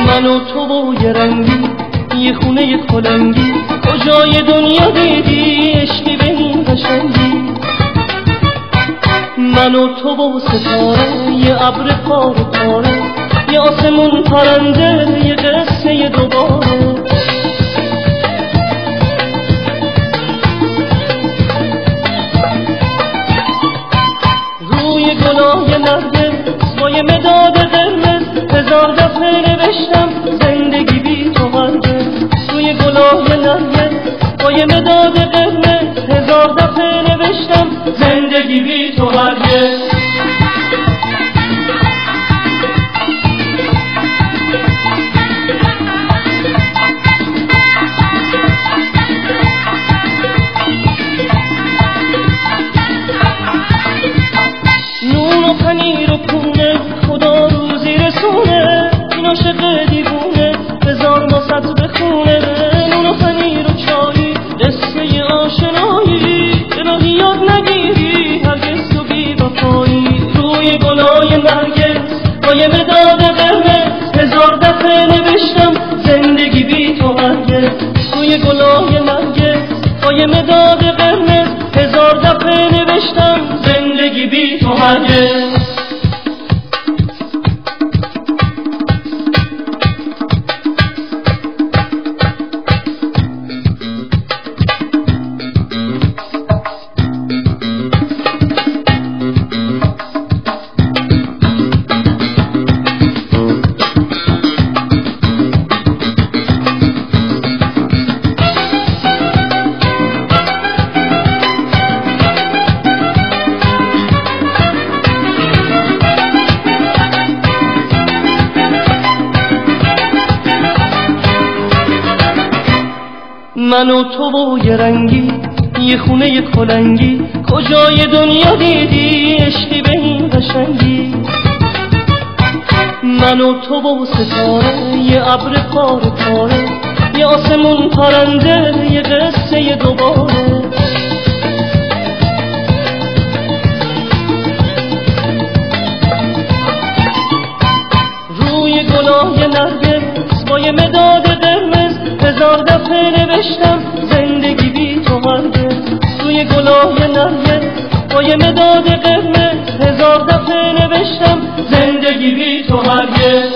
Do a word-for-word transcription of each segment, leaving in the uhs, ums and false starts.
من و تو و یه رنگی، یه خونه یه کلنگی، کجای دنیا دیدی عشقی به این قشنگی؟ من و تو و ستاره، یه ابر پاره پاره، یه آسمون پرنده، یه قصه دوباره. روی گلای نرگس با یه مداد قرمز، هزار دفعه نوشتم زندگی بی تو هرگز. روی گلای نرگس با یه مداد قرمز، هزار دفعه نوشتم زندگی بی تو هرگز. نون و پنیر و پونه خدا روزی رسونه، این عاشق دیوونه هزار ما صد بخونه. نون و پنیر و چایی قصه آشنایی، الهی یاد نگیری هرگز تو بی وفایی. روی گلای نرگس با یه مداد قرمز، هزار دفعه نوشتم زندگی بی تو هرگز. روی گلای نرگس با یه مداد قرمز، هزار دفعه نوشتم زندگی بی تو هرگز. من و تو و یه رنگی، یه خونه یه کلنگی، کجای دنیا دیدی عشقی به این قشنگی؟ من و تو و ستاره، یه ابر پاره پاره، یه آسمون پرنده، یه قصه دوباره. روی گلای نرگس با یه مداد قرمز، هزار دفعه نوشتم زندگی بی تو هرگز. روی گلای نرگس با یه مداد قرمز، هزار دفعه نوشتم زندگی بی تو هرگز.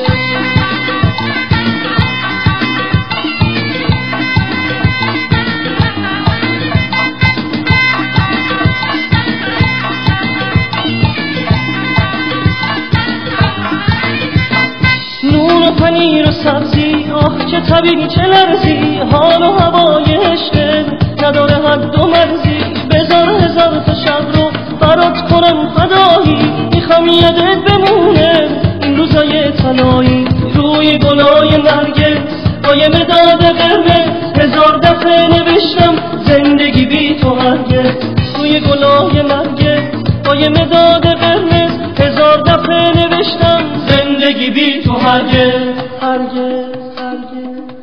نون و پنیر و سبزی، آه چه طبیعی چه لرزی، حال و هوای عشق نداره حد و مرزی. بذار هزار تا شب رو برات کنم فدایی، میخوام یادت بمونه این روزای طلایی. روی گلای نرگس با یه مداد قرمز، هزار دفعه نوشتم زندگی بی تو هرگز. روی گلای نرگس با یه مداد قرمز، هزار دفعه نوشتم زندگی بی تو هرگز هرگز هرگز.